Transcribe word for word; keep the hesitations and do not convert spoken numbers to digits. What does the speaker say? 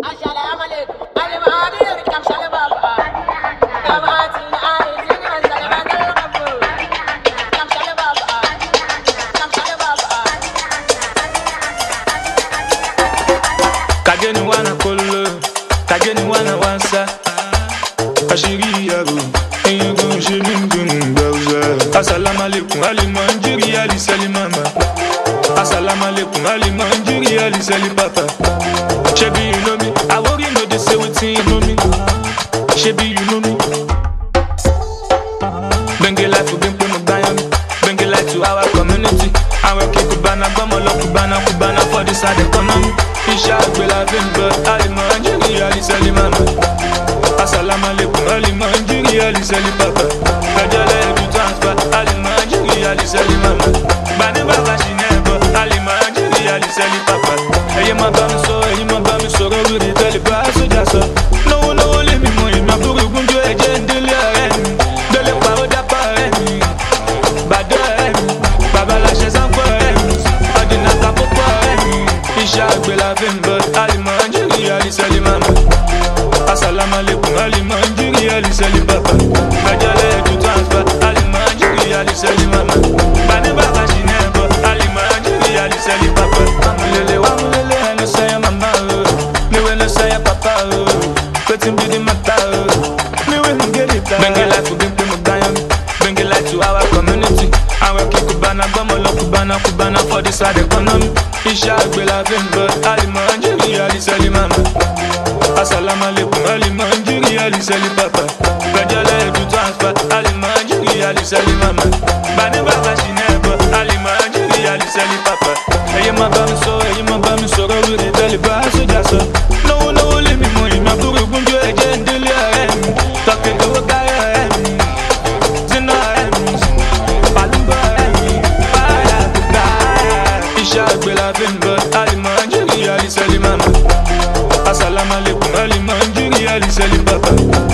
Kageni wana kolo, kageni wana wansa. Ashiri yabo, enyogo shemingun bauza. Assalamu alaikum, ali manjiri, ali sali mama. Assalamu alaikum, ali manjiri, ali sali papa. Shebi you know me, I worry no they say wetin you know me. Shebi you know me. Benge life for been put down. Benge life to our community. I work in Kubana, Bamolo, Kubana, Kubana for the side economy. Isha Bela Bimba, Ali Manjiri, Ali Sali Mama. Assalamu alaikum, Ali Manjiri, Ali Sali Papa. Kajala every transfer, Ali Manjiri, Ali Sali Mama. Bani Baba Shinebo, Ali Manjiri, Ali Sali Papa. Eye ma ba mi so, eye ma ba mi so, go with it, tell it ba so jaso. No one no let me mo, ma buru gunjo eje ndele aremi. Dele pa oda pa aremi. Bado aremi, Baba la chaise encore aremi. Adina kapo pa aremi. Isha Bela Bimba, Ali Manjiri, Ali Sali Mama. Assalamu alaikum, Ali Manjiri, Ali Sali Papa. Kajale to transfer, Ali Manjiri, Ali Sali Mama. Bani Baba Shinebo, Ali Manjiri, Ali Sali Papa. Wamulele, wamulele, no say mama, me we no say papa. Wetin be the matter? Me we no get it. Benge life for bring people down. Benge life to our community. I work in Kubana, Bamolo, Kubana, Kubana for the side economy. Isha Bela Bimba, Ali Manjiri, Ali Sali Mama. Assalamu alaikum, Ali Manjiri, Ali Sali Papa. Kajala do transfer, Ali Manjiri, Ali Sali Mama. Bani Baba Shinebo, Ali Manjiri, Ali Sali Papa. Eye ma ba mi so, eye ma ba mi so, go with it, tell it ba so jaso. No no let me mo, ma buru gunjo eje ndele aremi. Talking to a guy aremi. Zina aremi. Palumba aremi. Fire to die. Isha Bela Bimba, Ali Manjiri, Ali Sali Mama. Assalamu alaikum, Ali Manjiri, Ali Sali Papa.